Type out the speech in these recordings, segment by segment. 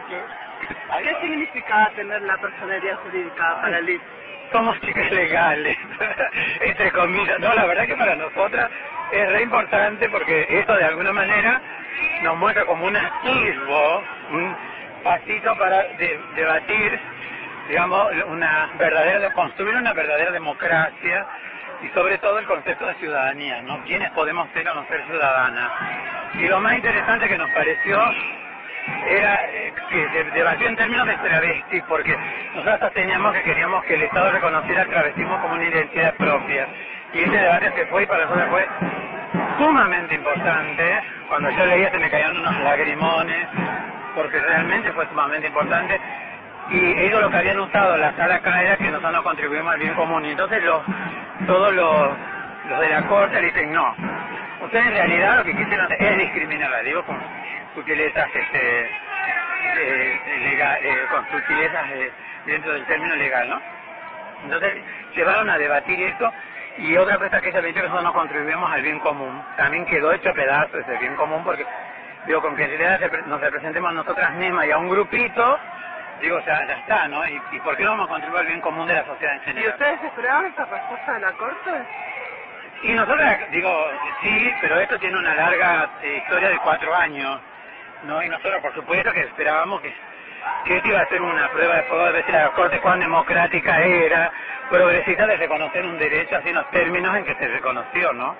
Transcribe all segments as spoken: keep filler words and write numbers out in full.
¿Qué significa tener la personería jurídica para Liz? Somos chicas legales, entre comillas. No, la verdad que para nosotras es re importante porque eso de alguna manera nos muestra como un atisbo, un pasito para de, debatir, digamos, una verdadera, construir una verdadera democracia y sobre todo el concepto de ciudadanía, ¿no? ¿Quiénes podemos ser o no ser ciudadanas? Y lo más interesante que nos pareció era eh, que se debatió en términos de travesti, porque nosotros teníamos que queríamos que el Estado reconociera el travestismo como una identidad propia. Y ese debate se fue y para nosotros fue sumamente importante. Cuando yo leía se me caían unos lagrimones, porque realmente fue sumamente importante. Y ellos lo que habían usado la sala acá era que nosotros no contribuimos al bien común. Y entonces los, todos los, los de la corte le dicen, no, ustedes en realidad lo que quisieron hacer es discriminar, digo, con sutilezas este, eh, legal, eh, con sutilezas eh, dentro del término legal, ¿no? Entonces llevaron a debatir esto. Y otra cosa que ella me dijo, que nosotros no contribuimos al bien común. También quedó hecho pedazo ese bien común, porque digo, con que en realidad nos representemos a nosotras mismas y a un grupito, digo, o sea, ya está, ¿no? ¿Y, y por qué no vamos a contribuir al bien común de la sociedad en general? ¿Y ustedes esperaban esa respuesta de la Corte? Y nosotras, digo, sí, pero esto tiene una larga eh, historia de cuatro años, ¿no? Y nosotros, por supuesto, que esperábamos que, que esto iba a ser una prueba de fuego, de decir a la Corte cuán democrática era, progresista, de reconocer un derecho así en los términos en que se reconoció, ¿no?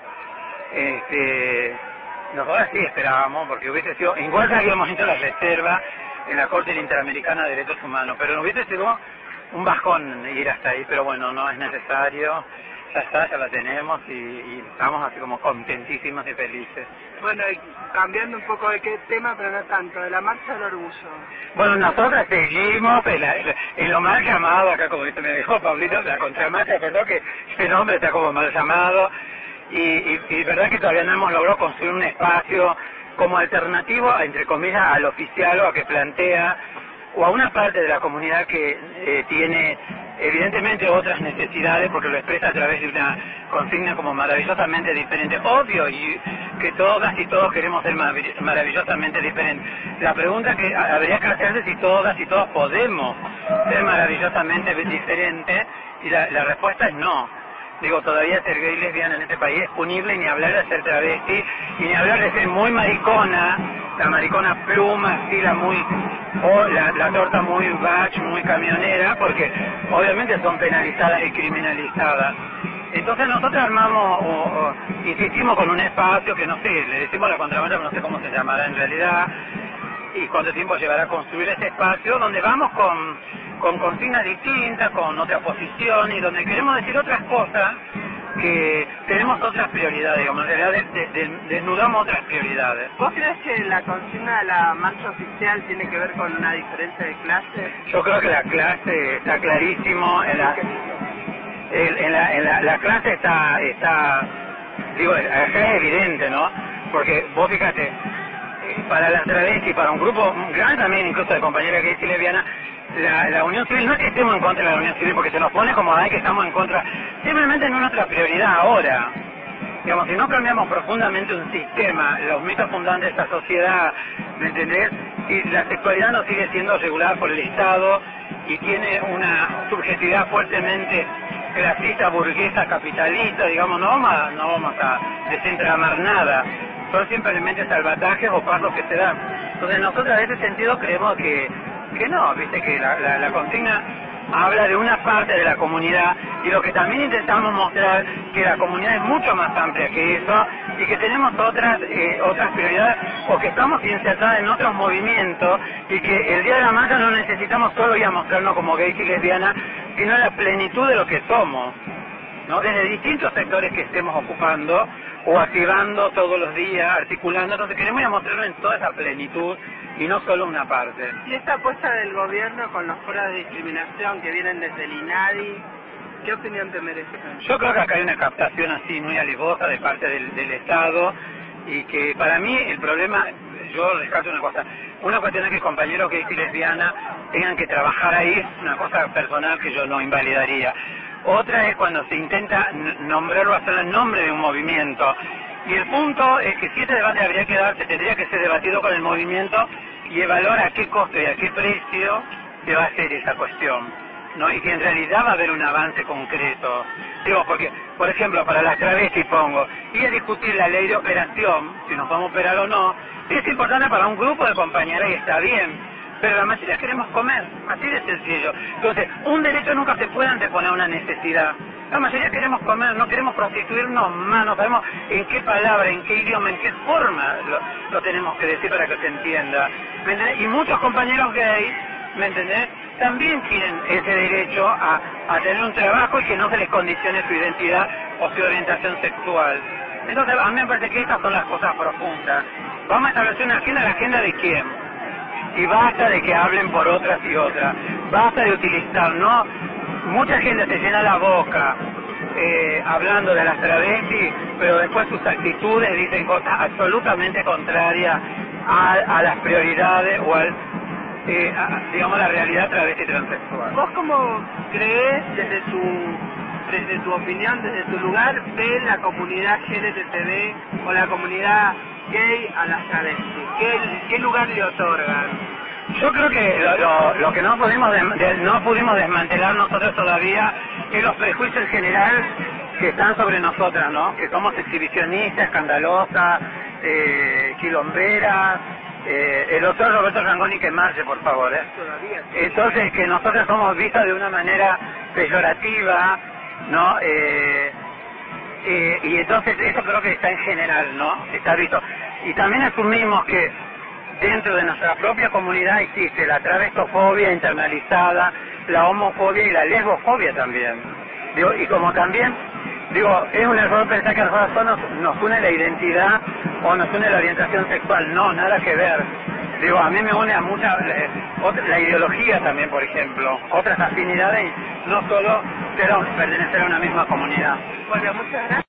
Este, nosotros sí esperábamos, porque hubiese sido, igual que habíamos hecho la reserva en la Corte Interamericana de Derechos Humanos, pero no hubiese sido un bajón ir hasta ahí, pero bueno, no es necesario, ya está, ya la tenemos y, y estamos así como contentísimos y felices. Bueno, y cambiando un poco de qué tema, pero no tanto, de la Marcha del Orgullo. Bueno, nosotros seguimos en, la, en lo mal llamado, acá como dice, me dijo Pablito, la contramarcha, perdón que este nombre está como mal llamado, y, y, y verdad que todavía no hemos logrado construir un espacio como alternativo, entre comillas, al oficial o a que plantea, o a una parte de la comunidad que eh, tiene evidentemente otras necesidades, porque lo expresa a través de una consigna como maravillosamente diferente. Obvio y que todas y todos queremos ser maravillosamente diferentes. La pregunta que habría que hacerse es si todas y todos podemos ser maravillosamente diferentes, y la, la respuesta es no. Digo, todavía ser gay y lesbiana en este país es punible, y ni hablar de ser travesti, y ni hablar de ser muy maricona, la maricona pluma, así, la muy, o la, la torta muy bach, muy camionera, porque obviamente son penalizadas y criminalizadas. Entonces nosotros armamos, o, o, insistimos con un espacio que no sé, le decimos a la contrabanda, pero no sé cómo se llamará en realidad, y cuánto tiempo llevará a construir este espacio, donde vamos con con consignas distintas, con otra posición, y donde queremos decir otras cosas, que tenemos otras prioridades, digamos, en realidad de, de, de, desnudamos otras prioridades. ¿Vos crees que la consigna de la marcha oficial tiene que ver con una diferencia de clase? Yo creo que la clase está clarísimo, en la, en, en la, en la, la clase está, está, digo, acá es evidente, ¿no? Porque vos fíjate, para las travestis, para un grupo grande también, incluso de compañeras gays y lesbianas, La, la unión civil, no es que estemos en contra de la unión civil porque se nos pone como hay que estamos en contra, simplemente no es nuestra prioridad ahora. Digamos, si no cambiamos profundamente un sistema, los mitos fundantes de esta sociedad, ¿me entendés? Si la sexualidad no sigue siendo regulada por el Estado y tiene una subjetividad fuertemente clasista, burguesa, capitalista, digamos, no vamos a, no vamos a desentramar nada, son simplemente salvatajes o pasos que se dan. Entonces nosotros en ese sentido creemos que que no, viste que la, la, la consigna habla de una parte de la comunidad, y lo que también intentamos mostrar que la comunidad es mucho más amplia que eso, y que tenemos otras eh, otras prioridades, o que estamos insertadas en otros movimientos, y que el día de la marcha no necesitamos solo ir a mostrarnos como gays y lesbianas, sino la plenitud de lo que somos, ¿no? Desde distintos sectores que estemos ocupando o activando todos los días, articulando. Entonces queremos ir a mostrarnos en toda esa plenitud y no solo una parte. Y esta apuesta del gobierno con los foros de discriminación que vienen desde el INADI, ¿qué opinión te merece? Yo creo que acá hay una captación así muy alevosa de parte del, del Estado, y que para mí el problema, yo rescato una cosa, una cuestión es que compañeros gays y lesbianas tengan que trabajar ahí, es una cosa personal que yo no invalidaría. Otra es cuando se intenta nombrarlo, hacerlo en nombre de un movimiento. Y el punto es que si este debate habría que darse, tendría que ser debatido con el movimiento y evaluar a qué costo y a qué precio se va a hacer esa cuestión, ¿no? Y que en realidad va a haber un avance concreto. Digo, porque, por ejemplo, para las travestis pongo, ir a discutir la ley de operación, si nos vamos a operar o no, es importante para un grupo de compañeras y está bien, pero la mayoría queremos comer, así de sencillo. Entonces, un derecho nunca se puede anteponer a una necesidad. La mayoría queremos comer, no queremos prostituirnos más, no sabemos en qué palabra, en qué idioma, en qué forma lo, lo tenemos que decir para que se entienda. ¿Me entendés? Y muchos compañeros gays, ¿me entendés?, también tienen ese derecho a, a tener un trabajo y que no se les condicione su identidad o su orientación sexual. Entonces, a mí me parece que estas son las cosas profundas. Vamos a establecer una agenda, ¿la agenda de quién? Y basta de que hablen por otras y otras. Basta de utilizar, ¿no? Mucha gente se llena la boca eh, hablando de las travestis, pero después sus actitudes dicen cosas absolutamente contrarias a, a las prioridades o al... Eh, a, digamos, la realidad travesti transexual. ¿Vos cómo crees, desde tu, desde tu opinión, desde tu lugar, ves la comunidad L G B T o la comunidad gay a las travestis? ¿Qué, qué lugar le otorgan? Yo creo que lo, lo, lo que no pudimos, de, de, no pudimos desmantelar nosotros todavía es los prejuicios en general que están sobre nosotras, ¿no? Que somos exhibicionistas, escandalosas, eh, quilomberas. Eh, el doctor Roberto Rangoni que marche, por favor, ¿eh? Entonces, que nosotros somos vistas de una manera peyorativa, ¿no? Eh, eh, y entonces eso creo que está en general, ¿no? Está visto. Y también asumimos que dentro de nuestra propia comunidad existe la travestofobia internalizada, la homofobia y la lesbofobia también. Digo, y como también, digo, es un error pensar que a nosotros nos, nos une la identidad o nos une la orientación sexual. No, nada que ver. Digo, a mí me une a mucha, eh, otra, la ideología también, por ejemplo, otras afinidades, y no solo ser, pertenecer a una misma comunidad. Bueno, muchas gracias.